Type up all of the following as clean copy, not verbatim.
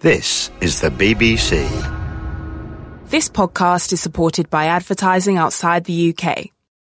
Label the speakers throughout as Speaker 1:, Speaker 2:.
Speaker 1: This is the BBC.
Speaker 2: This podcast is supported by advertising outside the UK.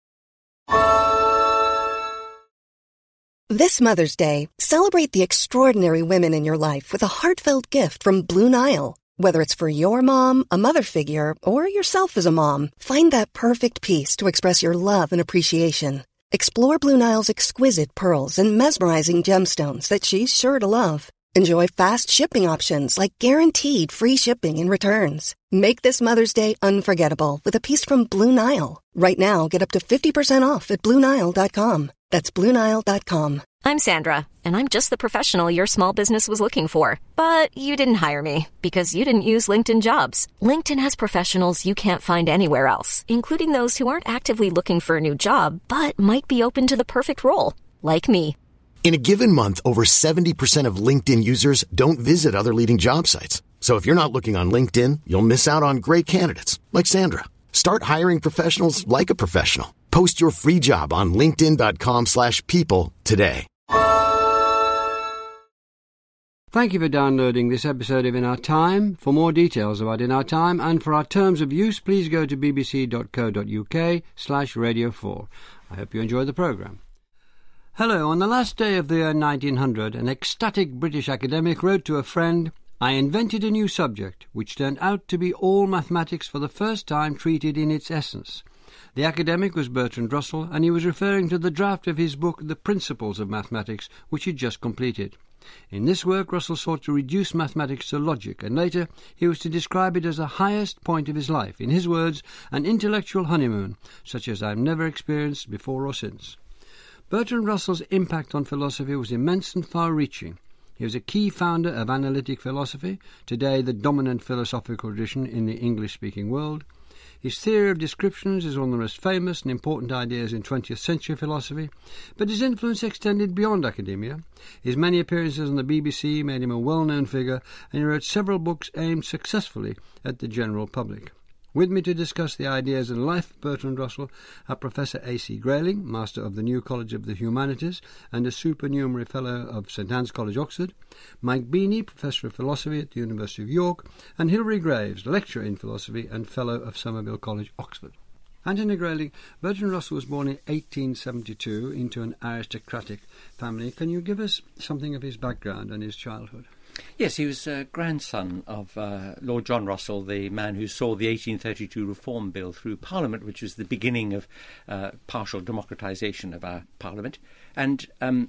Speaker 3: This Mother's Day, celebrate the extraordinary women in your life with a heartfelt gift from Blue Nile. Whether it's for your mom, a mother figure, or yourself as a mom, find that perfect piece to express your love and appreciation. Explore Blue Nile's exquisite pearls and mesmerizing gemstones that she's sure to love. Enjoy fast shipping options like guaranteed free shipping and returns. Make this Mother's Day unforgettable with a piece from Blue Nile. Right now, get up to 50% off at BlueNile.com. That's BlueNile.com.
Speaker 4: I'm Sandra, and I'm just the professional your small business was looking for. But you didn't hire me because you didn't use LinkedIn Jobs. LinkedIn has professionals you can't find anywhere else, including those who aren't actively looking for a new job, but might be open to the perfect role, like me.
Speaker 5: In a given month, over 70% of LinkedIn users don't visit other leading job sites. So if you're not looking on LinkedIn, you'll miss out on great candidates like Sandra. Start hiring professionals like a professional. Post your free job on linkedin.com/people today.
Speaker 6: Thank you for downloading this episode of In Our Time. For more details about In Our Time and for our terms of use, please go to bbc.co.uk/radio4. I hope you enjoy the programme. Hello, on the last day of the year 1900, an ecstatic British academic wrote to a friend, "I invented a new subject, which turned out to be all mathematics for the first time treated in its essence." The academic was Bertrand Russell, and he was referring to the draft of his book, The Principles of Mathematics, which he'd just completed. In this work, Russell sought to reduce mathematics to logic, and later he was to describe it as the highest point of his life. In his words, an intellectual honeymoon, such as I've never experienced before or since. Bertrand Russell's impact on philosophy was immense and far-reaching. He was a key founder of analytic philosophy, today the dominant philosophical tradition in the English-speaking world. His theory of descriptions is one of the most famous and important ideas in 20th century philosophy, but his influence extended beyond academia. His many appearances on the BBC made him a well-known figure, and he wrote several books aimed successfully at the general public. With me to discuss the ideas and life of Bertrand Russell are Professor A.C. Grayling, Master of the New College of the Humanities and a Supernumerary Fellow of St Anne's College, Oxford, Mike Beanie, Professor of Philosophy at the University of York, and Hilary Graves, Lecturer in Philosophy and Fellow of Somerville College, Oxford. Anthony Grayling, Bertrand Russell was born in 1872 into an aristocratic family. Can you give us something of his background and his childhood?
Speaker 7: Yes, he was a grandson of Lord John Russell, the man who saw the 1832 Reform Bill through Parliament, which was the beginning of partial democratisation of our Parliament. And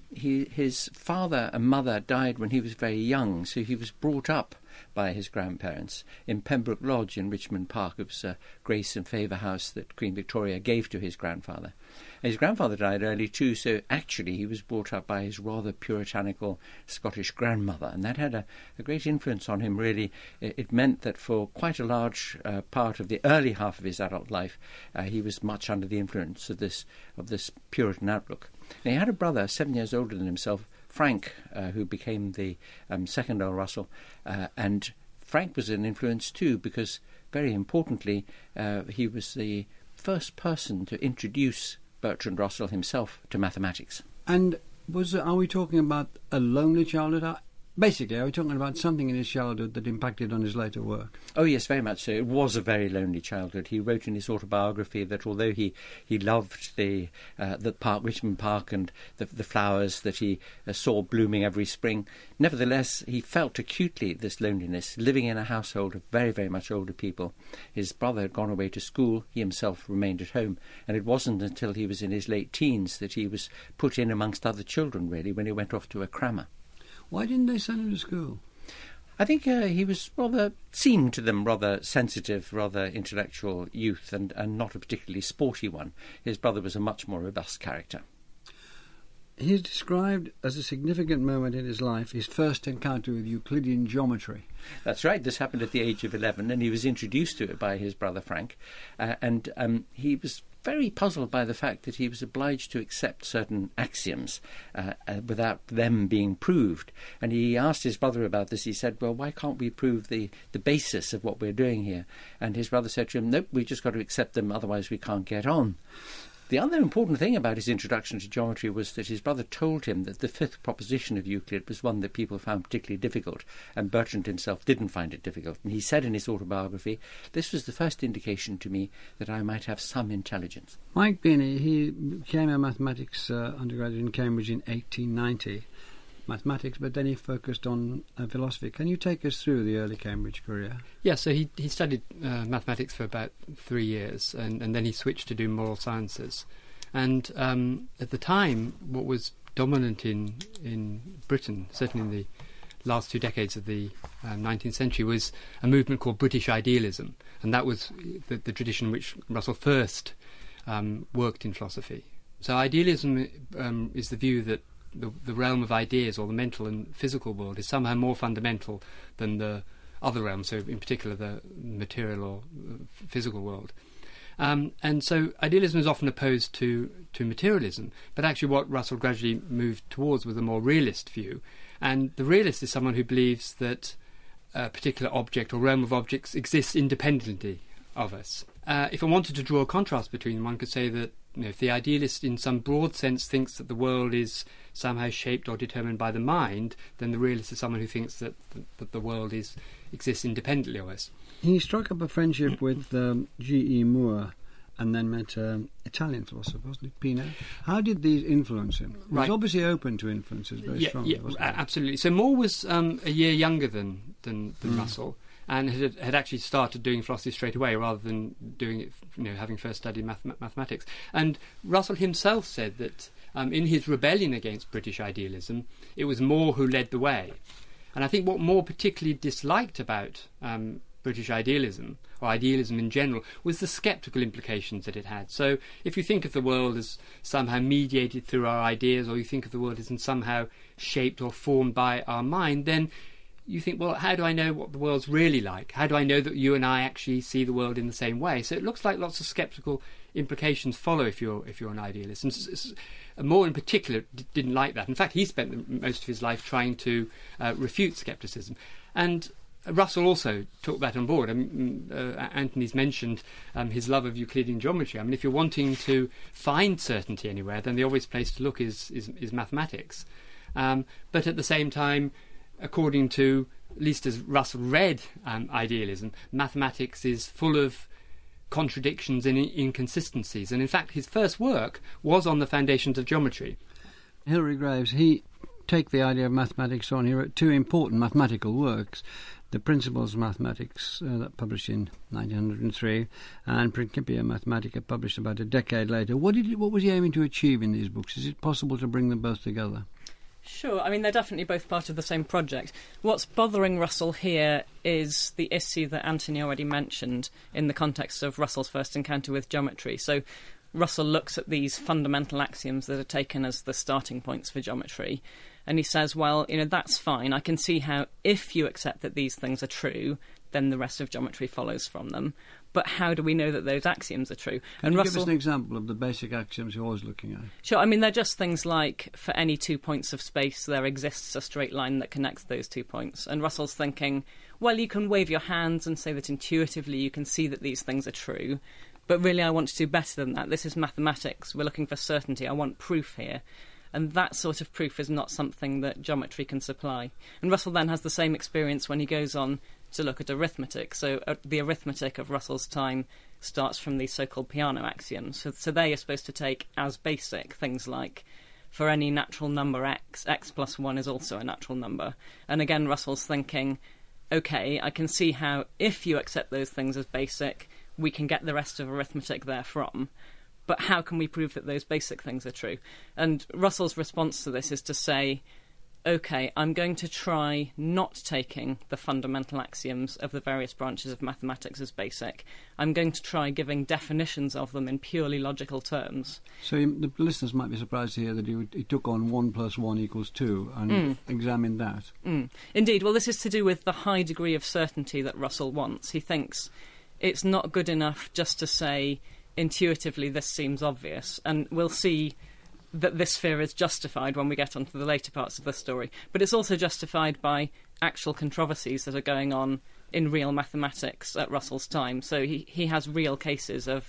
Speaker 7: his father and mother died when he was very young, so he was brought up by his grandparents in Pembroke Lodge in Richmond Park. It was a grace and favour house that Queen Victoria gave to his grandfather. And his grandfather died early too, so actually he was brought up by his rather puritanical Scottish grandmother, and that had a great influence on him, really. It meant that for quite a large part of the early half of his adult life, he was much under the influence of this Puritan outlook. Now, he had a brother 7 years older than himself, Frank, who became the second Earl Russell, and Frank was an influence too because, very importantly, he was the first person to introduce Bertrand Russell himself to mathematics.
Speaker 6: And are we talking about a lonely childhood? Basically, are we talking about something in his childhood that impacted on his later work?
Speaker 7: Oh, yes, very much so. It was a very lonely childhood. He wrote in his autobiography that although he loved the park, Richmond Park, and the flowers that he saw blooming every spring, nevertheless, he felt acutely this loneliness, living in a household of very, very much older people. His brother had gone away to school. He himself remained at home. And it wasn't until he was in his late teens that he was put in amongst other children, really, when he went off to a crammer.
Speaker 6: Why didn't they send him to school?
Speaker 7: I think he was seemed to them rather sensitive, rather intellectual youth, and not a particularly sporty one. His brother was a much more robust character.
Speaker 6: He's described as a significant moment in his life, his first encounter with Euclidean geometry.
Speaker 7: That's right. This happened at the age of 11, and he was introduced to it by his brother Frank. And he was very puzzled by the fact that he was obliged to accept certain axioms without them being proved. And he asked his brother about this. He said, well, why can't we prove the basis of what we're doing here? And his brother said to him, nope, we've just got to accept them, otherwise we can't get on. The other important thing about his introduction to geometry was that his brother told him that the fifth proposition of Euclid was one that people found particularly difficult, and Bertrand himself didn't find it difficult. And he said in his autobiography, "This was the first indication to me that I might have some intelligence."
Speaker 6: Mike Binney, he became a mathematics undergraduate in Cambridge in 1890, mathematics, but then he focused on philosophy. Can you take us through the early Cambridge career?
Speaker 8: Yeah, so he studied mathematics for about 3 years, and then he switched to do moral sciences. And at the time, what was dominant in Britain, certainly in the last 2 decades of the 19th century, was a movement called British idealism, and that was the tradition in which Russell first worked in philosophy. So idealism is the view that the realm of ideas, or the mental and physical world, is somehow more fundamental than the other realms, so in particular the material or physical world. And so idealism is often opposed to materialism, but actually what Russell gradually moved towards was a more realist view. And the realist is someone who believes that a particular object or realm of objects exists independently of us. If I wanted to draw a contrast between them, one could say that if the idealist in some broad sense thinks that the world is somehow shaped or determined by the mind, then the realist is someone who thinks that the world exists independently of us.
Speaker 6: He struck up a friendship with G.E. Moore and then met an Italian philosopher, wasn't it, Pino? How did these influence him? He was obviously open to influences very strongly, wasn't he?
Speaker 8: Absolutely. So Moore was a year younger than Russell, and had actually started doing philosophy straight away rather than doing it, having first studied mathematics. And Russell himself said that in his rebellion against British idealism, it was Moore who led the way. And I think what Moore particularly disliked about British idealism, or idealism in general, was the sceptical implications that it had. So if you think of the world as somehow mediated through our ideas, or you think of the world as somehow shaped or formed by our mind, then you think, well, how do I know what the world's really like? How do I know that you and I actually see the world in the same way? So it looks like lots of sceptical implications follow if you're an idealist. And Moore in particular didn't like that. In fact, he spent most of his life trying to refute scepticism. And Russell also took that on board. Anthony's mentioned his love of Euclidean geometry. I mean, if you're wanting to find certainty anywhere, then the obvious place to look is mathematics. But at the same time, according to, at least as Russell read idealism, mathematics is full of contradictions and inconsistencies. And in fact, his first work was on the foundations of geometry.
Speaker 6: Hilary Graves, he take the idea of mathematics on. He wrote 2 important mathematical works, The Principles of Mathematics, that published in 1903, and Principia Mathematica, published about a decade later. What was he aiming to achieve in these books? Is it possible to bring them both together?
Speaker 9: Sure, I mean, they're definitely both part of the same project. What's bothering Russell here is the issue that Anthony already mentioned in the context of Russell's first encounter with geometry. So Russell looks at these fundamental axioms that are taken as the starting points for geometry, and he says, well, that's fine. I can see how if you accept that these things are true, then the rest of geometry follows from them. But how do we know that those axioms are true?
Speaker 6: Can you give us an example of the basic axioms you're always looking at?
Speaker 9: Sure, I mean, they're just things like, for any 2 points of space, there exists a straight line that connects those 2 points. And Russell's thinking, well, you can wave your hands and say that intuitively you can see that these things are true, but really I want to do better than that. This is mathematics. We're looking for certainty. I want proof here. And that sort of proof is not something that geometry can supply. And Russell then has the same experience when he goes on to look at arithmetic. So the arithmetic of Russell's time starts from these so-called Peano axioms. So they are supposed to take as basic things like, for any natural number x plus 1 is also a natural number. And again, Russell's thinking, OK, I can see how if you accept those things as basic, we can get the rest of arithmetic therefrom. But how can we prove that those basic things are true? And Russell's response to this is to say, OK, I'm going to try not taking the fundamental axioms of the various branches of mathematics as basic. I'm going to try giving definitions of them in purely logical terms.
Speaker 6: So the listeners might be surprised to hear that he took on 1 + 1 = 2 and examined that.
Speaker 9: Indeed. Well, this is to do with the high degree of certainty that Russell wants. He thinks it's not good enough just to say, intuitively this seems obvious, and we'll see that this fear is justified when we get onto the later parts of the story, but it's also justified by actual controversies that are going on in real mathematics at Russell's time. So he has real cases of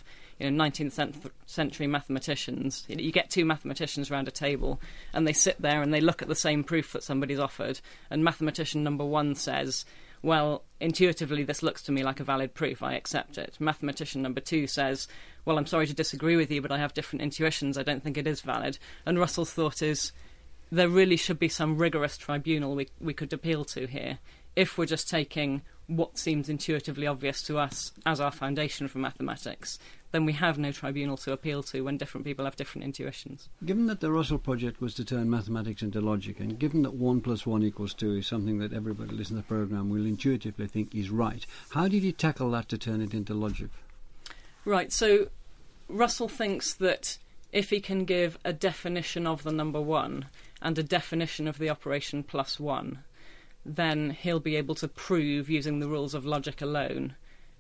Speaker 9: 19th century mathematicians. You get two mathematicians around a table and they sit there and they look at the same proof that somebody's offered, and mathematician number one says, well, intuitively this looks to me like a valid proof, I accept it. Mathematician number two says, well, I'm sorry to disagree with you, but I have different intuitions, I don't think it is valid. And Russell's thought is, there really should be some rigorous tribunal we could appeal to here. If we're just taking what seems intuitively obvious to us as our foundation for mathematics, then we have no tribunal to appeal to when different people have different intuitions.
Speaker 6: Given that the Russell project was to turn mathematics into logic, and given that 1 + 1 = 2 is something that everybody listening to the programme will intuitively think is right, how did he tackle that to turn it into logic? Right,
Speaker 9: so Russell thinks that if he can give a definition of the number 1 and a definition of the operation +1, then he'll be able to prove, using the rules of logic alone,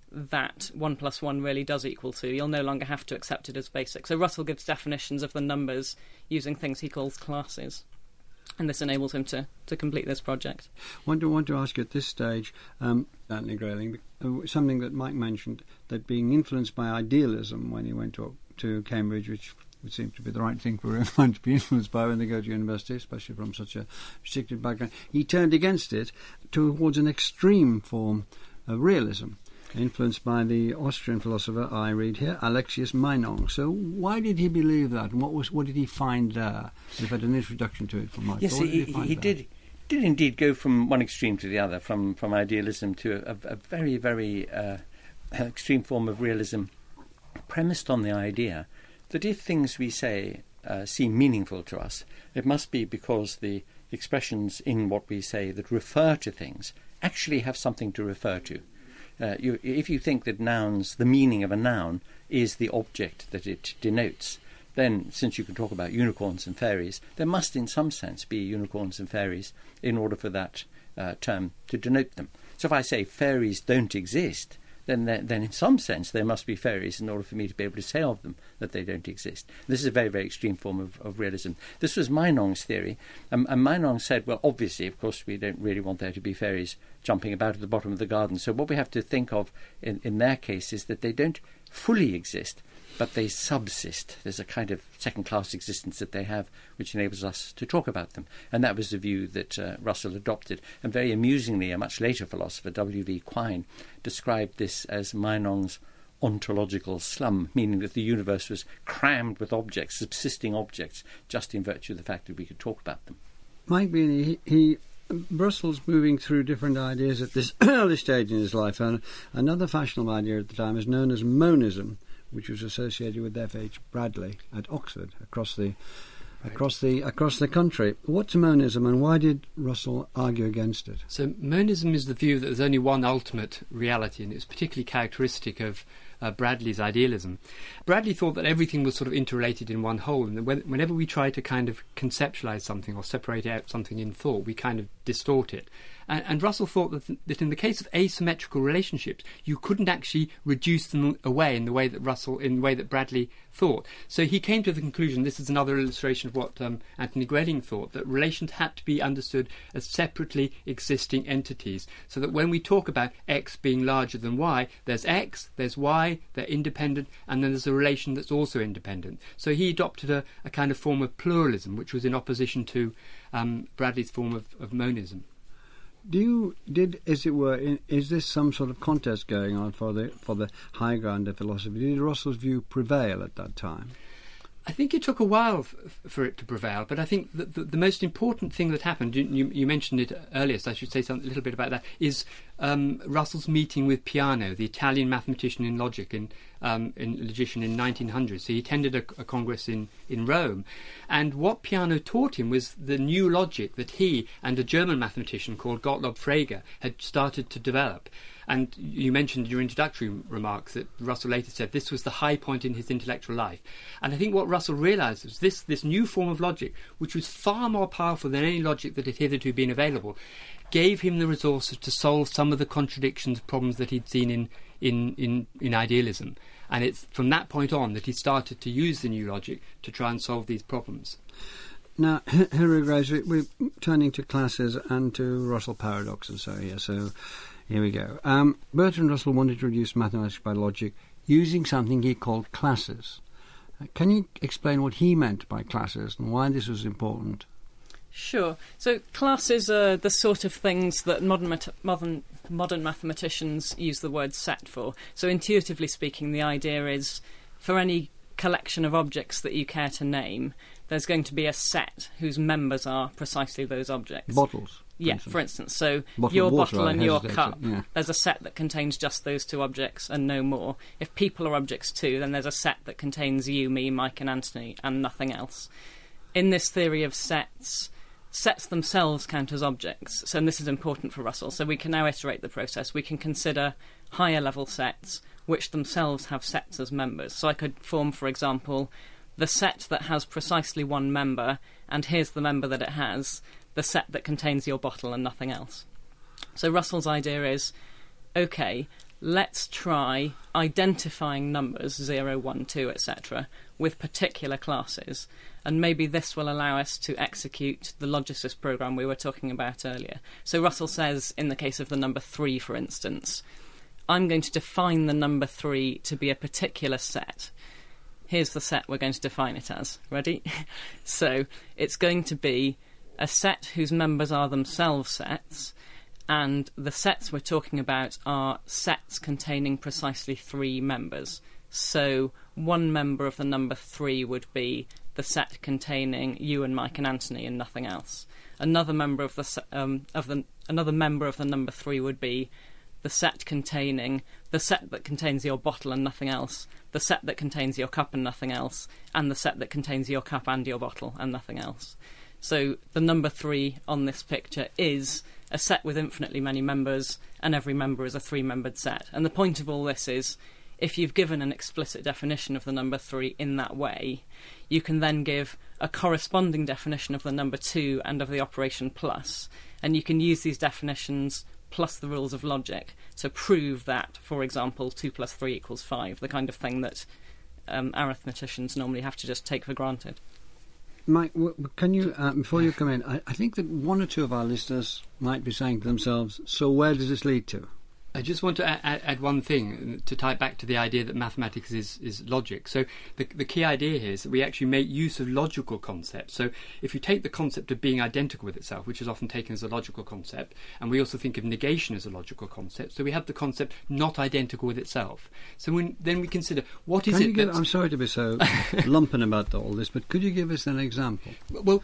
Speaker 9: that 1 + 1 really does equal 2. You'll no longer have to accept it as basic. So Russell gives definitions of the numbers using things he calls classes, and this enables him to complete this project.
Speaker 6: I want to ask you at this stage, Anthony Grayling, something that Mike mentioned, that being influenced by idealism when he went to Cambridge, which would seem to be the right thing for everyone to be influenced by when they go to university, especially from such a restricted background, he turned against it towards an extreme form of realism, influenced by the Austrian philosopher, I read here, Alexius Meinong. So why did he believe that, and what did he find there? We've had an introduction to it from Mike.
Speaker 7: Yes, he did indeed go from one extreme to the other, from idealism to a very, very extreme form of realism, premised on the idea that if things we say seem meaningful to us, it must be because the expressions in what we say that refer to things actually have something to refer to. If you think that the meaning of a noun is the object that it denotes, then since you can talk about unicorns and fairies, there must in some sense be unicorns and fairies in order for that term to denote them. So if I say fairies don't exist, then in some sense there must be fairies in order for me to be able to say of them that they don't exist. This is a very, very extreme form of realism. This was Meinong's theory, and Meinong said, well, obviously, of course, we don't really want there to be fairies jumping about at the bottom of the garden. So what we have to think of in their case is that they don't fully exist, but they subsist. There's a kind of second-class existence that they have, which enables us to talk about them. And that was the view that Russell adopted. And very amusingly, a much later philosopher, W.V. Quine, described this as Meinong's ontological slum, meaning that the universe was crammed with objects, subsisting objects, just in virtue of the fact that we could talk about them.
Speaker 6: Mike Beeney, Russell's moving through different ideas at this early stage in his life, and another fashionable idea at the time is known as monism, which was associated with F.H. Bradley at Oxford, across the country. What's monism, and why did Russell argue against it?
Speaker 8: So monism is the view that there's only one ultimate reality, and it's particularly characteristic of Bradley's idealism. Bradley thought that everything was sort of interrelated in one whole, and whenever we try to kind of conceptualise something or separate out something in thought, we kind of distort it. And Russell thought that in the case of asymmetrical relationships, you couldn't actually reduce them away in the way that Bradley thought. So he came to the conclusion, this is another illustration of what Anthony Grayling thought, that relations had to be understood as separately existing entities, so that when we talk about X being larger than Y, there's X, there's Y, they're independent, and then there's a relation that's also independent. So he adopted a kind of form of pluralism, which was in opposition to Bradley's form of monism.
Speaker 6: Is this some sort of contest going on for the high ground of philosophy? Did Russell's view prevail at that time?
Speaker 8: I think it took a while for it to prevail, but I think the most important thing that happened, you mentioned it earlier, so I should say a little bit about that, is Russell's meeting with Peano, the Italian mathematician and logician in 1900. So he attended a congress in Rome, and what Peano taught him was the new logic that he and a German mathematician called Gottlob Frege had started to develop. And you mentioned in your introductory remarks that Russell later said this was the high point in his intellectual life. And I think what Russell realised was this new form of logic, which was far more powerful than any logic that had hitherto been available, gave him the resources to solve some of the contradictions, problems that he'd seen in idealism. And it's from that point on that he started to use the new logic to try and solve these problems.
Speaker 6: Now, Hilary Grace, we're turning to classes and to Russell paradox and so here. So here we go. Bertrand Russell wanted to reduce mathematics by logic using something he called classes. Can you explain what he meant by classes and why this was important?
Speaker 9: Sure. So classes are the sort of things that modern mathematicians use the word set for. So intuitively speaking, the idea is for any collection of objects that you care to name, there's going to be a set whose members are precisely those objects.
Speaker 6: Bottles.
Speaker 9: For instance. So
Speaker 6: bottle
Speaker 9: your
Speaker 6: water,
Speaker 9: bottle and your cup,
Speaker 6: yeah.
Speaker 9: There's a set that contains just those two objects and no more. If people are objects too, then there's a set that contains you, me, Mike and Anthony and nothing else. In this theory of sets themselves count as objects. So and this is important for Russell. So we can now iterate the process. We can consider higher level sets which themselves have sets as members. So I could form, for example, the set that has precisely one member, and here's the member that it has, the set that contains your bottle and nothing else. So Russell's idea is, OK, let's try identifying numbers, 0, 1, 2, etc., with particular classes, and maybe this will allow us to execute the logicist program we were talking about earlier. So Russell says, in the case of the number 3, for instance, I'm going to define the number 3 to be a particular set. Here's the set we're going to define it as. Ready? So it's going to be a set whose members are themselves sets, and the sets we're talking about are sets containing precisely 3 members. So one member of the number 3 would be the set containing you and Mike and Anthony and nothing else. Another member of another member of the number 3 would be the set containing the set that contains your bottle and nothing else, the set that contains your cup and nothing else, and the set that contains your cup and your bottle and nothing else. So the number 3 on this picture is a set with infinitely many members, and every member is a 3-membered set. And the point of all this is, if you've given an explicit definition of the number 3 in that way, you can then give a corresponding definition of the number 2 and of the operation plus, and you can use these definitions plus the rules of logic to prove that, for example, 2 plus 3 equals 5, the kind of thing that arithmeticians normally have to just take for granted.
Speaker 6: Mike, can you, before you come in, I think that one or two of our listeners might be saying to themselves, so where does this lead to?
Speaker 8: I just want to add one thing to tie it back to the idea that mathematics is logic. So the key idea here is that we actually make use of logical concepts. So if you take the concept of being identical with itself, which is often taken as a logical concept, and we also think of negation as a logical concept, so we have the concept not identical with itself. So then we consider what is it.
Speaker 6: I'm sorry to be so lumpen about all this, but could you give us an example?
Speaker 8: Well,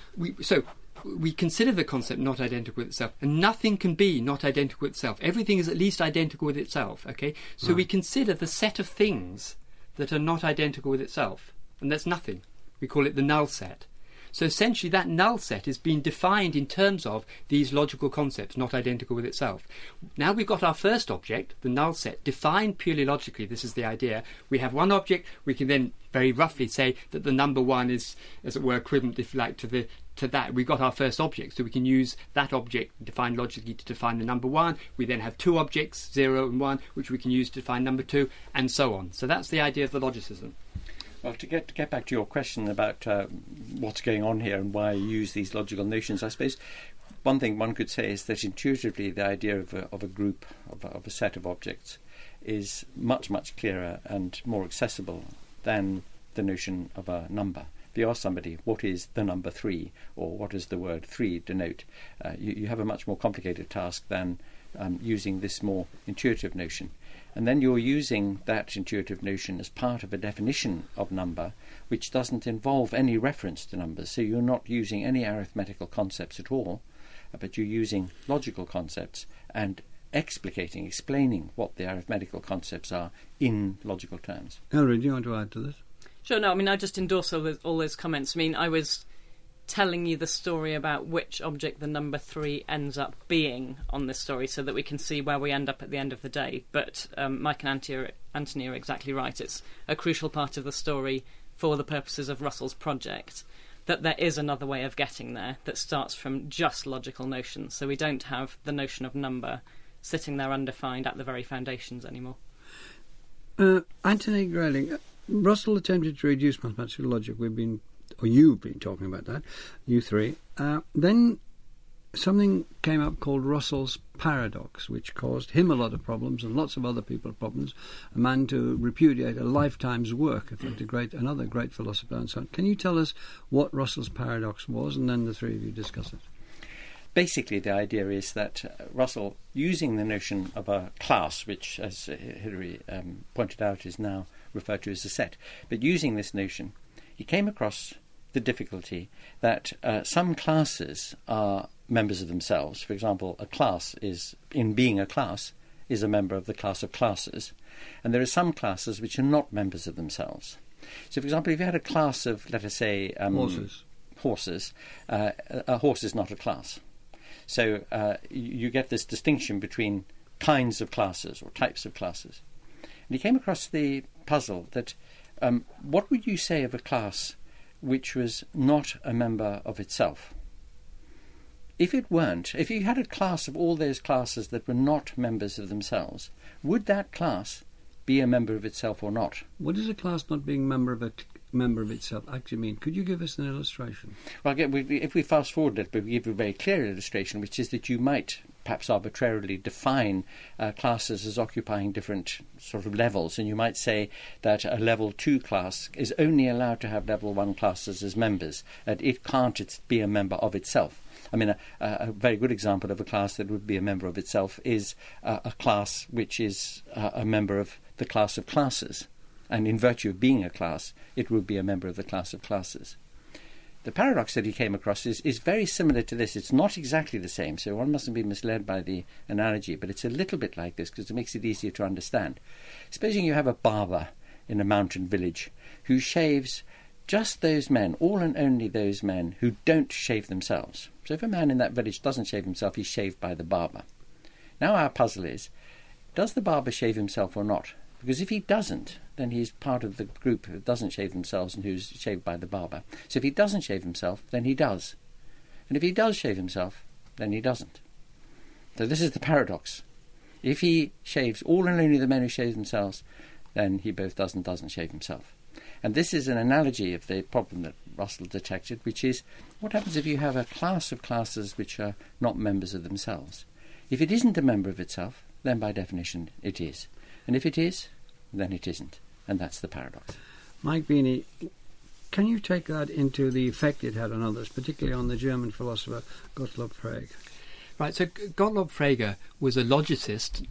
Speaker 8: we consider the concept not identical with itself, and nothing can be not identical with itself. Everything is at least identical with itself, okay? So right. We consider the set of things that are not identical with itself, and that's nothing. We call it the null set. So essentially that null set is being defined in terms of these logical concepts, not identical with itself. Now we've got our first object, the null set, defined purely logically. This is the idea. We have one object, we can then very roughly say that the number 1 is, as it were, equivalent, if you like, to that. We've got our first object, so we can use that object defined logically to define the number 1. We then have 2 objects, 0 and 1, which we can use to define number 2, and so on. So that's the idea of the logicism.
Speaker 7: Well, to get back to your question about what's going on here and why you use these logical notions, I suppose one thing one could say is that intuitively the idea of a group, of a set of objects, is much, much clearer and more accessible than the notion of a number. If you ask somebody, what is the number 3, or what does the word 3 denote, you have a much more complicated task than using this more intuitive notion. And then you're using that intuitive notion as part of a definition of number which doesn't involve any reference to numbers. So you're not using any arithmetical concepts at all, but you're using logical concepts and explaining what the arithmetical concepts are in logical terms.
Speaker 6: Hilary, do you want to add to this?
Speaker 9: Sure, no, I mean, I just endorse all those comments. I mean, I was telling you the story about which object the number 3 ends up being on this story so that we can see where we end up at the end of the day. But Mike and Anthony are exactly right. It's a crucial part of the story for the purposes of Russell's project that there is another way of getting there that starts from just logical notions. So we don't have the notion of number sitting there undefined at the very foundations anymore.
Speaker 6: Anthony Grayling, Russell attempted to reduce mathematical logic. We've been or you've been talking about that, you three. Then something came up called Russell's paradox, which caused him a lot of problems and lots of other people problems. A man to repudiate a lifetime's work, in fact, another great philosopher and so on. Can you tell us what Russell's paradox was, and then the three of you discuss it?
Speaker 7: Basically, the idea is that Russell, using the notion of a class, which, as Hilary pointed out, is now referred to as a set, but using this notion, he came across the difficulty that some classes are members of themselves. For example, a class is, in being a class, is a member of the class of classes, and there are some classes which are not members of themselves. So, for example, if you had a class of, let us say, horses, a horse is not a class. So you get this distinction between kinds of classes or types of classes. And he came across the puzzle that what would you say of a class which was not a member of itself? If it weren't, if you had a class of all those classes that were not members of themselves, would that class be a member of itself or not?
Speaker 6: What does a class not being member of itself actually mean? Could you give us an illustration?
Speaker 7: Well, if we fast forward it, but we give a very clear illustration, which is that you might perhaps arbitrarily define classes as occupying different sort of levels, and you might say that a level 2 class is only allowed to have level 1 classes as members, and it can't be a member of itself. I mean, a very good example of a class that would be a member of itself is a class which is a member of the class of classes. And in virtue of being a class, it would be a member of the class of classes. The paradox that he came across is very similar to this. It's not exactly the same, so one mustn't be misled by the analogy, but it's a little bit like this because it makes it easier to understand. Supposing you have a barber in a mountain village who shaves just those men, all and only those men who don't shave themselves. So if a man in that village doesn't shave himself, he's shaved by the barber. Now our puzzle is, does the barber shave himself or not? Because if he doesn't, then he's part of the group who doesn't shave themselves and who's shaved by the barber. So if he doesn't shave himself, then he does. And if he does shave himself, then he doesn't. So this is the paradox. If he shaves all and only the men who shave themselves, then he both does and doesn't shave himself. And this is an analogy of the problem that Russell detected, which is, what happens if you have a class of classes which are not members of themselves? If it isn't a member of itself, then by definition it is. And if it is, then it isn't. And that's the paradox.
Speaker 6: Mike Beeney, can you take that into the effect it had on others, particularly on the German philosopher Gottlob Frege?
Speaker 8: Right, so Gottlob Frege was a logicist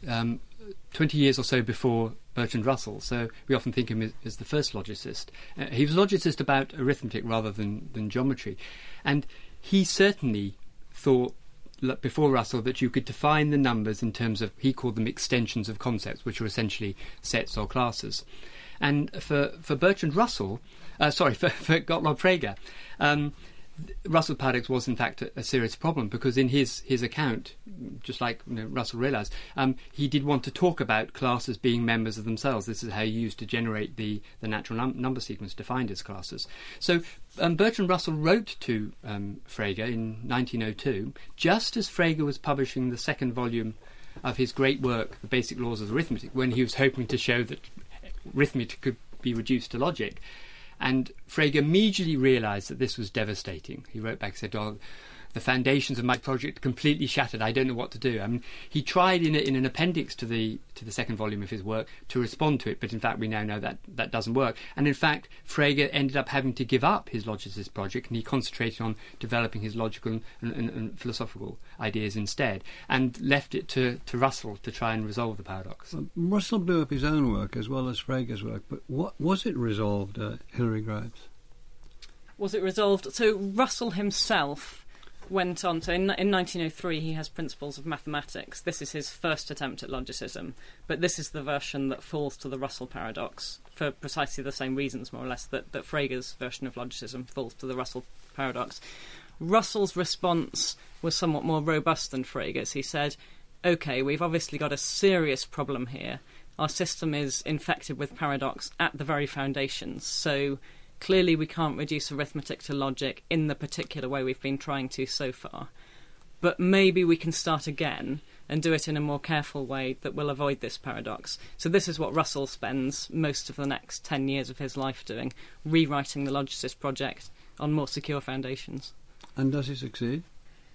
Speaker 8: 20 years or so before Bertrand Russell, so we often think of him as the first logicist. He was a logicist about arithmetic rather than geometry, and he certainly thought before Russell that you could define the numbers in terms of, he called them extensions of concepts, which are essentially sets or classes. And for Bertrand Russell, for Gottlob Frege, Russell's paradox was in fact a serious problem, because in his account, just like Russell realised, he did want to talk about classes being members of themselves. This is how you used to generate the natural number sequence defined as classes. So Bertrand Russell wrote to Frege in 1902, just as Frege was publishing the second volume of his great work, The Basic Laws of Arithmetic, when he was hoping to show that arithmetic could be reduced to logic. And Frege immediately realised that this was devastating. He wrote back and said, "Oh, the foundations of my project completely shattered. I don't know what to do." I mean, he tried in an appendix to the second volume of his work to respond to it, but in fact we now know that doesn't work. And in fact, Frege ended up having to give up his logicist project, and he concentrated on developing his logical and philosophical ideas instead, and left it to Russell to try and resolve the paradox.
Speaker 6: Russell blew up his own work as well as Frege's work, but what was it resolved, Hilary Graves?
Speaker 9: Was it resolved? So Russell himself went on to, in 1903, he has Principles of Mathematics. This is his first attempt at logicism, but this is the version that falls to the Russell paradox for precisely the same reasons, more or less, that Frege's version of logicism falls to the Russell paradox. Russell's response was somewhat more robust than Frege's. He said, OK, we've obviously got a serious problem here. Our system is infected with paradox at the very foundations, so clearly we can't reduce arithmetic to logic in the particular way we've been trying to so far. But maybe we can start again and do it in a more careful way that will avoid this paradox. So this is what Russell spends most of the next 10 years of his life doing, rewriting the logicist project on more secure foundations.
Speaker 6: And does he succeed?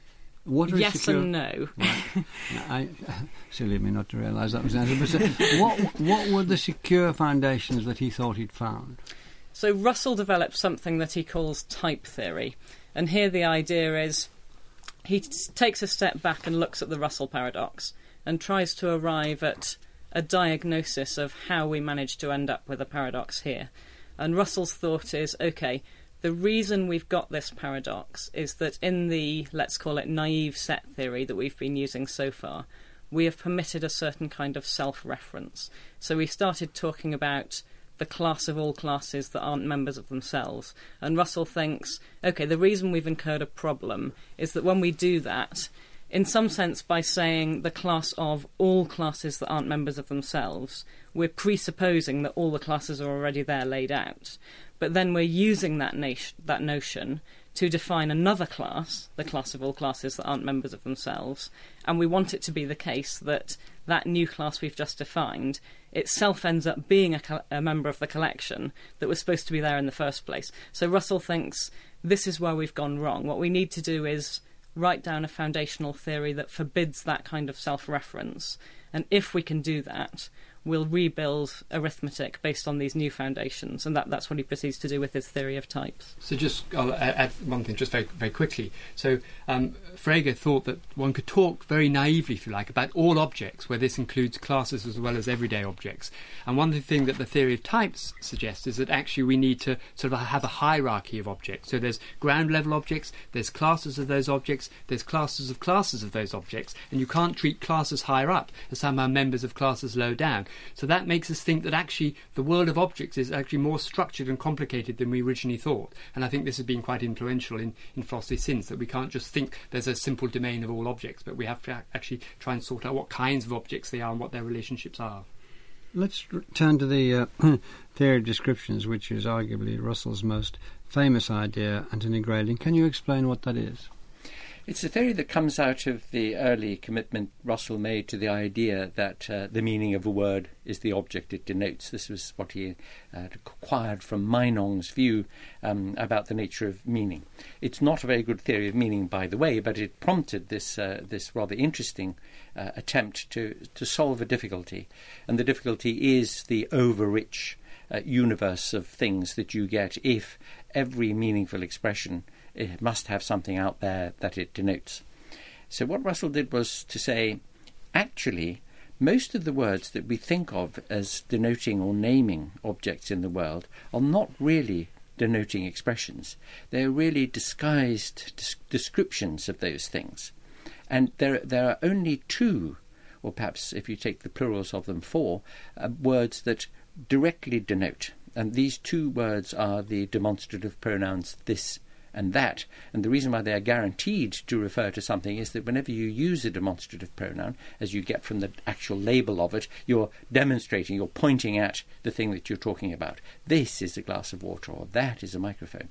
Speaker 6: What are
Speaker 9: yes and no.
Speaker 6: Right. Silly of me not to realise that was the answer. But what were the secure foundations that he thought he'd found?
Speaker 9: So Russell developed something that he calls type theory. And here the idea is he takes a step back and looks at the Russell paradox and tries to arrive at a diagnosis of how we managed to end up with a paradox here. And Russell's thought is, OK, the reason we've got this paradox is that in the, let's call it, naive set theory that we've been using so far, we have permitted a certain kind of self-reference. So we started talking about the class of all classes that aren't members of themselves. And Russell thinks, OK, the reason we've incurred a problem is that when we do that, in some sense, by saying the class of all classes that aren't members of themselves, we're presupposing that all the classes are already there laid out. But then we're using that notion to define another class, the class of all classes that aren't members of themselves, and we want it to be the case that that new class we've just defined itself ends up being a member of the collection that was supposed to be there in the first place. So Russell thinks this is where we've gone wrong. What we need to do is write down a foundational theory that forbids that kind of self-reference, and if we can do that, we'll rebuild arithmetic based on these new foundations, and that's what he proceeds to do with his theory of types.
Speaker 8: So I'll add one thing just very, very quickly. So Frege thought that one could talk very naively, if you like, about all objects, where this includes classes as well as everyday objects. And one thing that the theory of types suggests is that actually we need to sort of have a hierarchy of objects. So there's ground level objects, there's classes of those objects, there's classes of those objects, and you can't treat classes higher up as somehow members of classes low down. So that makes us think that actually the world of objects is actually more structured and complicated than we originally thought. And I think this has been quite influential in philosophy since, that we can't just think there's a simple domain of all objects, but we have to actually try and sort out what kinds of objects they are and what their relationships are.
Speaker 6: Let's turn to the theory of descriptions, which is arguably Russell's most famous idea, Anthony Grayling. Can you explain what that is?
Speaker 7: It's a theory that comes out of the early commitment Russell made to the idea that the meaning of a word is the object it denotes. This was what he acquired from Meinong's view about the nature of meaning. It's not a very good theory of meaning, by the way, but it prompted this rather interesting attempt to solve a difficulty. And the difficulty is the over-rich universe of things that you get if every meaningful expression it must have something out there that it denotes. So what Russell did was to say, actually, most of the words that we think of as denoting or naming objects in the world are not really denoting expressions. They're really disguised descriptions of those things. And there are only two, or perhaps if you take the plurals of them, four, words that directly denote. And these two words are the demonstrative pronouns this and that. And the reason why they are guaranteed to refer to something is that whenever you use a demonstrative pronoun, as you get from the actual label of it, you're demonstrating, you're pointing at the thing that you're talking about. This is a glass of water, or that is a microphone.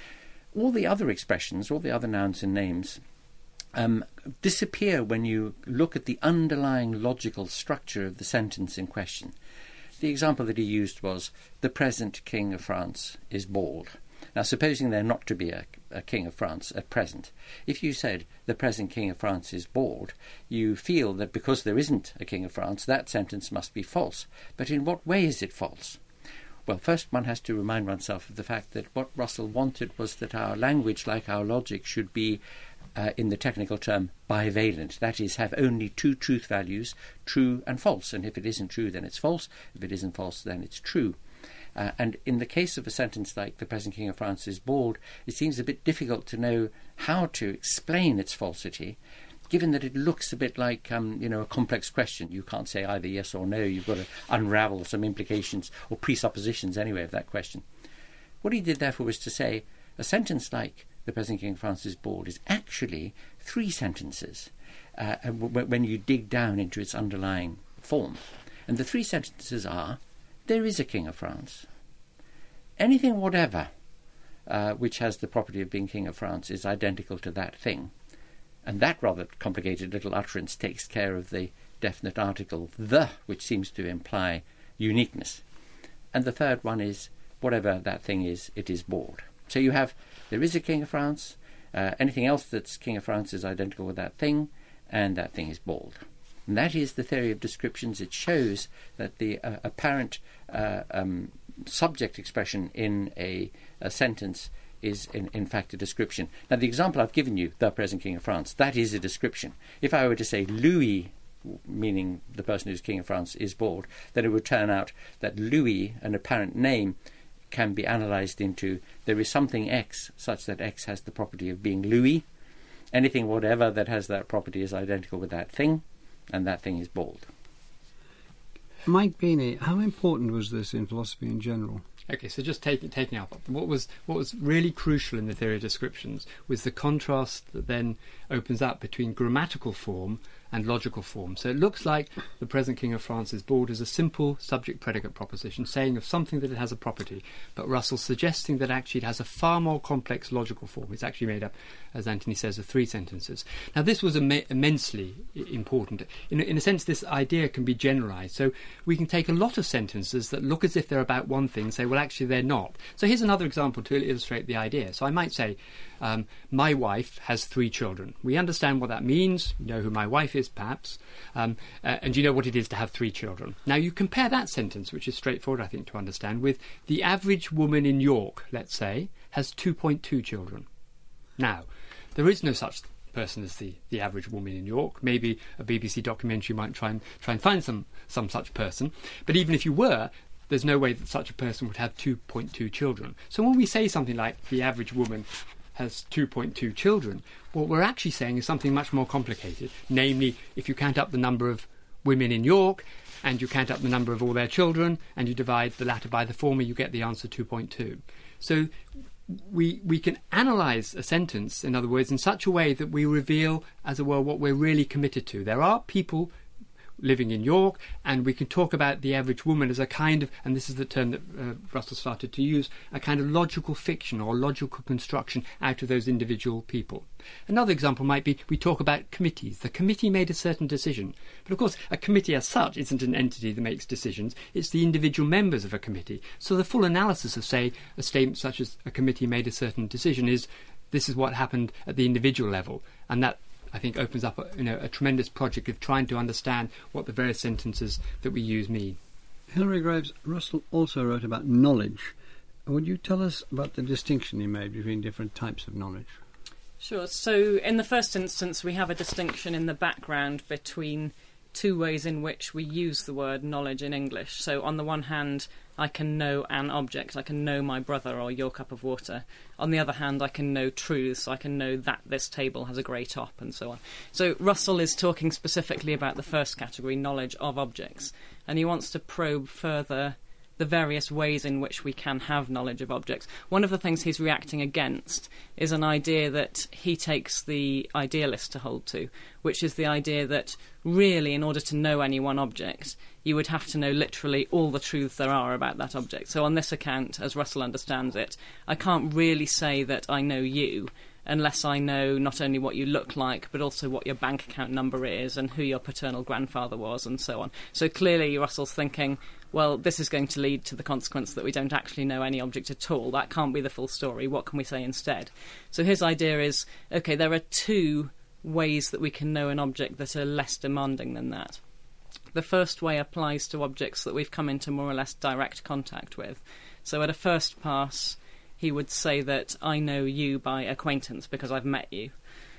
Speaker 7: All the other expressions, all the other nouns and names, disappear when you look at the underlying logical structure of the sentence in question. The example that he used was, the present King of France is bald. Now, supposing there not to be a King of France at present, if you said the present King of France is bald, you feel that because there isn't a King of France, that sentence must be false. But in what way is it false? Well, first one has to remind oneself of the fact that what Russell wanted was that our language, like our logic, should be, in the technical term, bivalent. That is, have only two truth values, true and false. And if it isn't true, then it's false. If it isn't false, then it's true. And in the case of a sentence like the present King of France is bald, it seems a bit difficult to know how to explain its falsity, given that it looks a bit like, a complex question. You can't say either yes or no. You've got to unravel some implications or presuppositions anyway of that question. What he did, therefore, was to say a sentence like the present King of France is bald is actually three sentences when you dig down into its underlying form. And the three sentences are, there is a King of France. Anything whatever which has the property of being King of France is identical to that thing. And that rather complicated little utterance takes care of the definite article the, which seems to imply uniqueness. And the third one is, whatever that thing is, it is bald. So you have, there is a King of France, anything else that's King of France is identical with that thing, and that thing is bald. And that is the theory of descriptions. It shows that the apparent subject expression in a sentence is in fact a description. Now, the example I've given you, the present King of France, that is a description. If I were to say Louis, meaning the person who's King of France, is bald, then it would turn out that Louis, an apparent name, can be analysed into there is something X such that X has the property of being Louis. Anything whatever that has that property is identical with that thing, and that thing is bald.
Speaker 6: Mike Beeney, how important was this in philosophy in general?
Speaker 8: Okay, so just taking up what was really crucial in the theory of descriptions was the contrast that then opens up between grammatical form and logical form. So it looks like the present King of France is bald as a simple subject-predicate proposition saying of something that it has a property, but Russell's suggesting that actually it has a far more complex logical form. It's actually made up, as Anthony says, of 3 sentences. Now this was immensely important. In a sense, this idea can be generalised. So we can take a lot of sentences that look as if they're about one thing and say, well, actually they're not. So here's another example to illustrate the idea. So I might say, my wife has 3 children. We understand what that means. You know who my wife is, perhaps, and you know what it is to have 3 children. Now you compare that sentence, which is straightforward, I think, to understand, with the average woman in York, let's say, has 2.2 children. Now, there is no such person as the average woman in York. Maybe a BBC documentary might try and find some such person. But even if you were, there's no way that such a person would have 2.2 children. So when we say something like the average woman has 2.2 children, what we're actually saying is something much more complicated. Namely, if you count up the number of women in York and you count up the number of all their children and you divide the latter by the former, you get the answer 2.2. So we can analyse a sentence, in other words, in such a way that we reveal, as it were, what we're really committed to. There are people living in York, and we can talk about the average woman as a kind of, and this is the term that Russell started to use, a kind of logical fiction or logical construction out of those individual people. Another example might be, we talk about committees. The committee made a certain decision. But of course, a committee as such isn't an entity that makes decisions. It's the individual members of a committee. So the full analysis of, say, a statement such as a committee made a certain decision is, this is what happened at the individual level. And that, I think, opens up a tremendous project of trying to understand what the various sentences that we use mean.
Speaker 6: Hilary Graves, Russell also wrote about knowledge. Would you tell us about the distinction he made between different types of knowledge?
Speaker 9: Sure. So in the first instance, we have a distinction in the background between 2 ways in which we use the word knowledge in English. So on the one hand, I can know an object. I can know my brother or your cup of water. On the other hand, I can know truths. I can know that this table has a grey top and so on. So Russell is talking specifically about the first category, knowledge of objects. And he wants to probe further the various ways in which we can have knowledge of objects. One of the things he's reacting against is an idea that he takes the idealist to hold to, which is the idea that really, in order to know any one object, you would have to know literally all the truths there are about that object. So on this account, as Russell understands it, I can't really say that I know you unless I know not only what you look like, but also what your bank account number is and who your paternal grandfather was and so on. So clearly Russell's thinking, well, this is going to lead to the consequence that we don't actually know any object at all. That can't be the full story. What can we say instead? So his idea is, OK, there are 2 ways that we can know an object that are less demanding than that. The first way applies to objects that we've come into more or less direct contact with. So at a first pass, he would say that I know you by acquaintance because I've met you.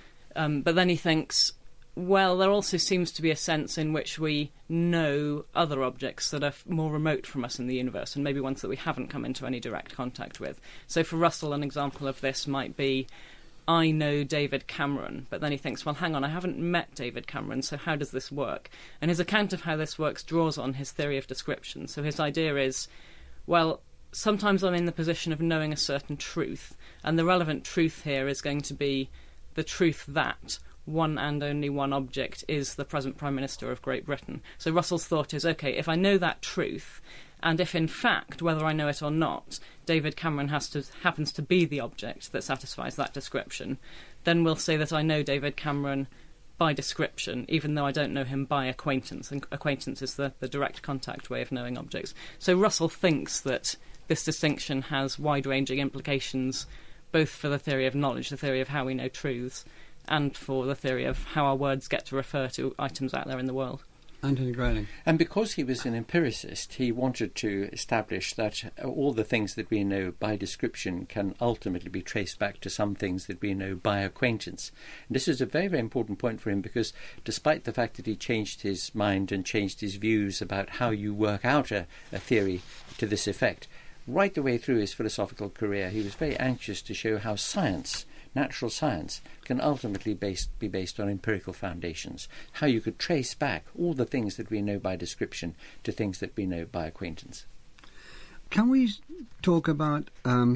Speaker 9: But then he thinks, well, there also seems to be a sense in which we know other objects that are more remote from us in the universe, and maybe ones that we haven't come into any direct contact with. So for Russell, an example of this might be, I know David Cameron, but then he thinks, well, hang on, I haven't met David Cameron, so how does this work? And his account of how this works draws on his theory of description. So his idea is, well, sometimes I'm in the position of knowing a certain truth, and the relevant truth here is going to be the truth that one and only one object is the present Prime Minister of Great Britain. So Russell's thought is, OK, if I know that truth, and if in fact, whether I know it or not, David Cameron happens to be the object that satisfies that description, then we'll say that I know David Cameron by description, even though I don't know him by acquaintance, and acquaintance is the direct contact way of knowing objects. So Russell thinks that this distinction has wide-ranging implications both for the theory of knowledge, the theory of how we know truths, and for the theory of how our words get to refer to items out there in the world.
Speaker 6: Anthony Grayling.
Speaker 7: And because he was an empiricist, he wanted to establish that all the things that we know by description can ultimately be traced back to some things that we know by acquaintance. And this is a very, very important point for him, because despite the fact that he changed his mind and changed his views about how you work out a theory to this effect, right the way through his philosophical career, he was very anxious to show how science, natural science, can ultimately be based on empirical foundations, how you could trace back all the things that we know by description to things that we know by acquaintance.
Speaker 6: Can we talk about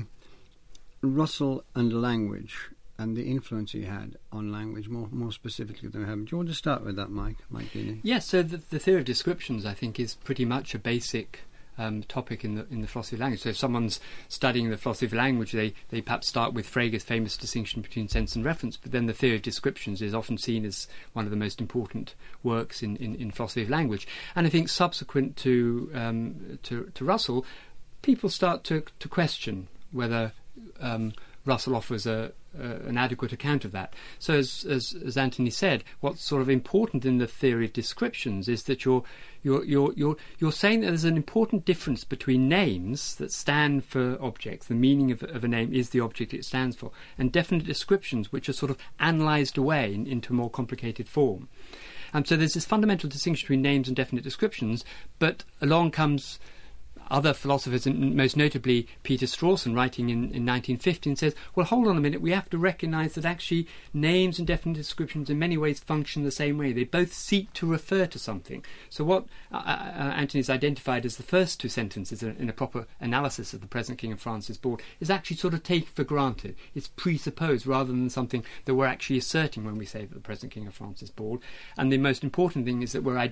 Speaker 6: Russell and language and the influence he had on language more specifically than we have? Do you want to start with that, Mike Deeney?
Speaker 8: Yes, so the theory of descriptions, I think, is pretty much a basic topic in the philosophy of language. So if someone's studying the philosophy of language, they perhaps start with Frege's famous distinction between sense and reference, but then the theory of descriptions is often seen as one of the most important works in philosophy of language. And I think subsequent to Russell, people start to question whether Russell offers an adequate account of that. So as Anthony said, what's sort of important in the theory of descriptions is that you're saying that there's an important difference between names that stand for objects, the meaning of a name is the object it stands for, and definite descriptions which are sort of analysed away into a more complicated form. And so there's this fundamental distinction between names and definite descriptions, but along comes other philosophers, and most notably Peter Strawson, writing in 1915, says, well, hold on a minute, we have to recognise that actually names and definite descriptions in many ways function the same way. They both seek to refer to something. So what Anthony's identified as the first two sentences in a proper analysis of the present King of France's board is actually sort of taken for granted. It's presupposed rather than something that we're actually asserting when we say that the present King of France is bored. And the most important thing is that we're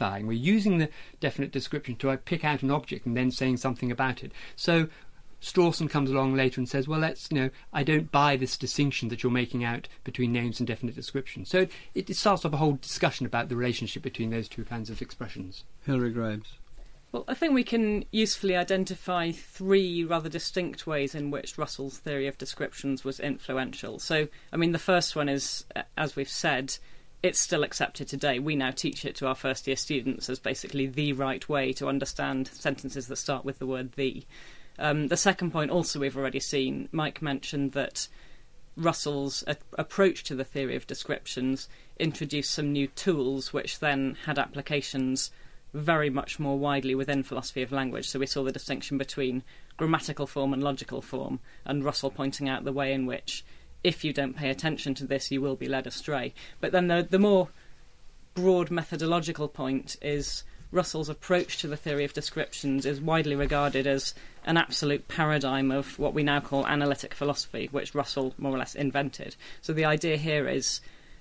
Speaker 8: using the definite description to pick out an object and then saying something about it. So Strawson comes along later and says, well, I don't buy this distinction that you're making out between names and definite descriptions. So it starts off a whole discussion about the relationship between those two kinds of expressions.
Speaker 6: Hilary Graves.
Speaker 9: Well, I think we can usefully identify three rather distinct ways in which Russell's theory of descriptions was influential. So, I mean, the first one is, as we've said, it's still accepted today. We now teach it to our first-year students as basically the right way to understand sentences that start with the word the. The second point also we've already seen. Mike mentioned that Russell's approach to the theory of descriptions introduced some new tools which then had applications very much more widely within philosophy of language. So we saw the distinction between grammatical form and logical form, and Russell pointing out the way in which if you don't pay attention to this, you will be led astray. But then the more broad methodological point is Russell's approach to the theory of descriptions is widely regarded as an absolute paradigm of what we now call analytic philosophy, which Russell more or less invented. So the idea here is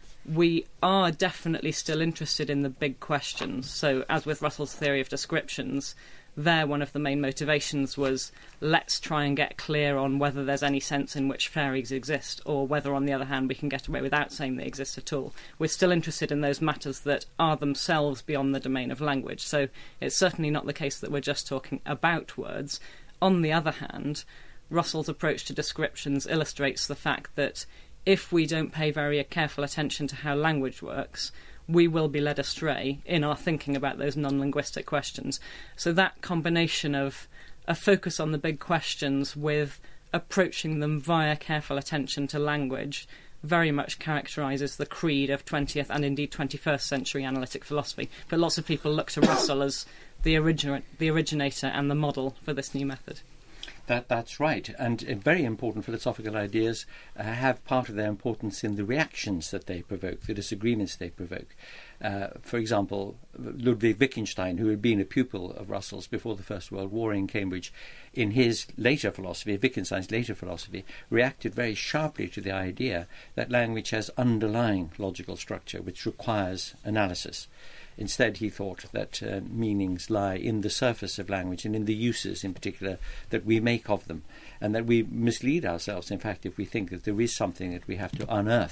Speaker 9: we are definitely still interested in the big questions. So as with Russell's theory of descriptions, there one of the main motivations was let's try and get clear on whether there's any sense in which fairies exist, or whether on the other hand we can get away without saying they exist at all. We're still interested in those matters that are themselves beyond the domain of language. So it's certainly not the case that we're just talking about words. On the other hand, Russell's approach to descriptions illustrates the fact that if we don't pay very careful attention to how language works, we will be led astray in our thinking about those non-linguistic questions. So that combination of a focus on the big questions with approaching them via careful attention to language very much characterises the creed of 20th and indeed 21st century analytic philosophy. But lots of people look to Russell as the originator and the model for this new method.
Speaker 7: That's right, and very important philosophical ideas have part of their importance in the reactions that they provoke, the disagreements they provoke. For example, Ludwig Wittgenstein, who had been a pupil of Russell's before the First World War in Cambridge, in his later philosophy, Wittgenstein's later philosophy, reacted very sharply to the idea that language has underlying logical structure which requires analysis. Instead, he thought that meanings lie in the surface of language and in the uses, in particular, that we make of them, and that we mislead ourselves, in fact, if we think that there is something that we have to unearth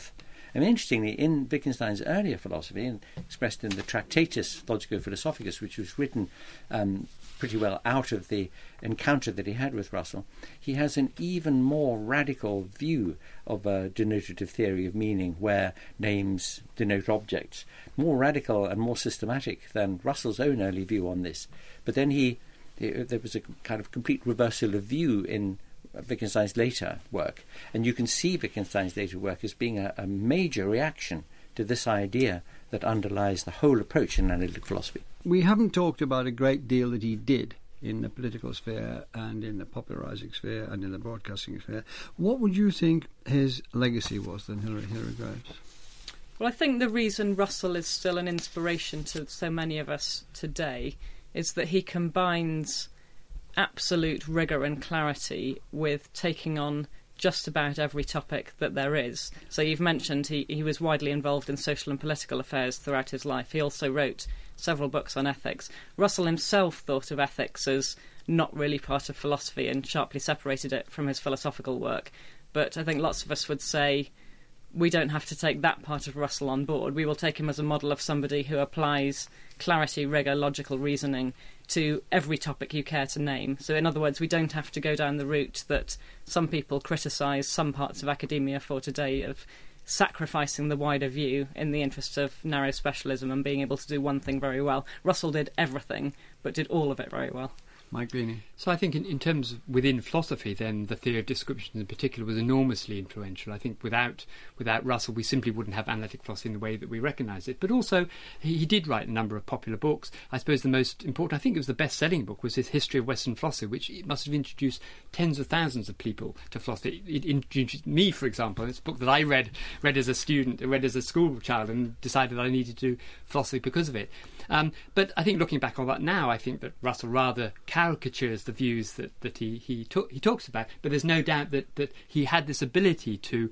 Speaker 7: I mean, interestingly, in Wittgenstein's earlier philosophy, and expressed in the Tractatus Logico-Philosophicus, which was written pretty well out of the encounter that he had with Russell, he has an even more radical view of a denotative theory of meaning where names denote objects, more radical and more systematic than Russell's own early view on this. But then there was a kind of complete reversal of view in Wittgenstein's later work, and you can see Wittgenstein's later work as being a major reaction to this idea that underlies the whole approach in analytic philosophy.
Speaker 6: We haven't talked about a great deal that he did in the political sphere and in the popularising sphere and in the broadcasting sphere. What would you think his legacy was then, Hilary Graves?
Speaker 9: Well, I think the reason Russell is still an inspiration to so many of us today is that he combines absolute rigour and clarity with taking on just about every topic that there is. So you've mentioned he was widely involved in social and political affairs throughout his life. He also wrote several books on ethics. Russell himself thought of ethics as not really part of philosophy and sharply separated it from his philosophical work. But I think lots of us would say we don't have to take that part of Russell on board. We will take him as a model of somebody who applies clarity, rigour, logical reasoning to every topic you care to name. So in other words, we don't have to go down the route that some people criticise some parts of academia for today, of sacrificing the wider view in the interest of narrow specialism and being able to do one thing very well. Russell did everything, but did all of it very well.
Speaker 6: Mike Beeney.
Speaker 8: So I think in terms of within philosophy, then the theory of description in particular was enormously influential. I think without Russell, we simply wouldn't have analytic philosophy in the way that we recognise it. But also, he did write a number of popular books. I suppose the most important, I think it was the best-selling book, was his History of Western Philosophy, which must have introduced tens of thousands of people to philosophy. It introduced me, for example. It's a book that I read as a student, read as a school child, and decided that I needed to do philosophy because of it. But I think looking back on that now, I think that Russell rather caricatures the views that he talks about. But there's no doubt that he had this ability to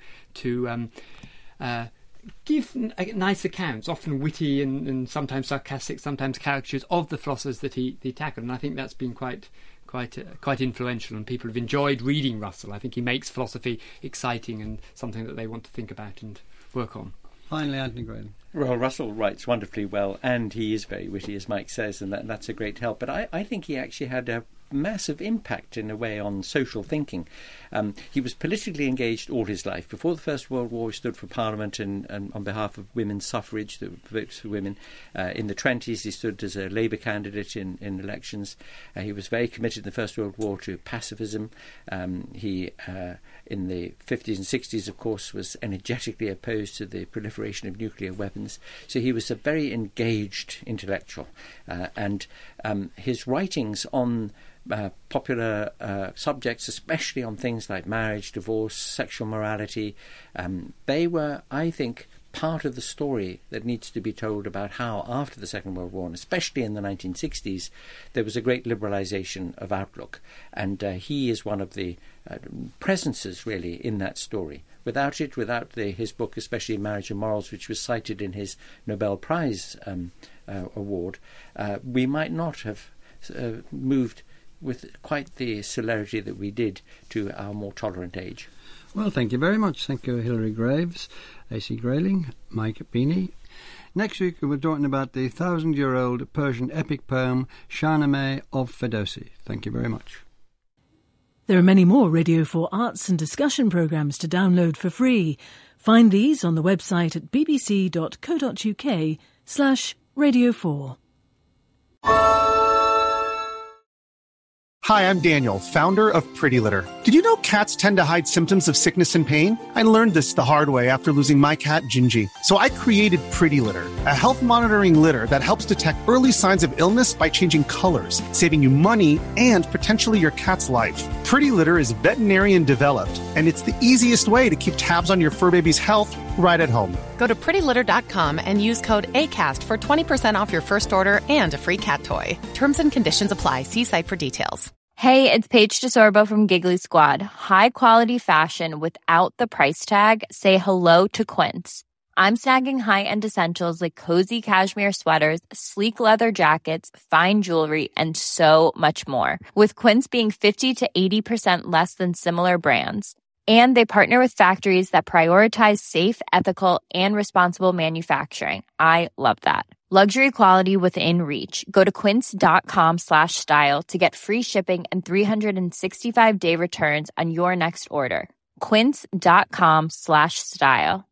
Speaker 8: give nice accounts, often witty and sometimes sarcastic, sometimes caricatures of the philosophers that he tackled. And I think that's been quite influential, and people have enjoyed reading Russell. I think he makes philosophy exciting and something that they want to think about and work on.
Speaker 6: Finally, Anthony Grayling.
Speaker 7: Well, Russell writes wonderfully well, and he is very witty, as Mike says, and that's a great help. But I think he actually had a massive impact, in a way, on social thinking. He was politically engaged all his life. Before the First World War, he stood for Parliament and on behalf of women's suffrage, the votes for women. In the 1920s, he stood as a Labour candidate in elections. He was very committed in the First World War to pacifism. He, in the 50s and 60s, of course, was energetically opposed to the proliferation of nuclear weapons. So he was a very engaged intellectual. And his writings on popular subjects, especially on things like marriage, divorce, sexual morality, they were, I think, part of the story that needs to be told about how, after the Second World War, and especially in the 1960s, there was a great liberalisation of outlook. And he is one of the presences, really, in that story. Without it, without his book, especially Marriage and Morals, which was cited in his Nobel Prize award, we might not have moved with quite the celerity that we did to our more tolerant age.
Speaker 6: Well, thank you very much. Thank you, Hilary Graves, A.C. Grayling, Mike Beeney. Next week we're talking about the 1,000-year-old Persian epic poem Shahnameh of Ferdowsi. Thank you very much.
Speaker 10: There are many more Radio 4 arts and discussion programmes to download for free. Find these on the website at bbc.co.uk/Radio4.
Speaker 11: Hi, I'm Daniel, founder of Pretty Litter. Did you know cats tend to hide symptoms of sickness and pain? I learned this the hard way after losing my cat, Gingy. So I created Pretty Litter, a health monitoring litter that helps detect early signs of illness by changing colors, saving you money and potentially your cat's life. Pretty Litter is veterinarian developed, and it's the easiest way to keep tabs on your fur baby's health right at home.
Speaker 12: Go to prettylitter.com and use code ACAST for 20% off your first order and a free cat toy. Terms and conditions apply. See site for details.
Speaker 13: Hey, it's Paige DeSorbo from Giggly Squad. High quality fashion without the price tag. Say hello to Quince. I'm snagging high-end essentials like cozy cashmere sweaters, sleek leather jackets, fine jewelry, and so much more. With Quince being 50 to 80% less than similar brands. And they partner with factories that prioritize safe, ethical, and responsible manufacturing. I love that. Luxury quality within reach. Go to quince.com/style to get free shipping and 365-day returns on your next order. Quince.com/style.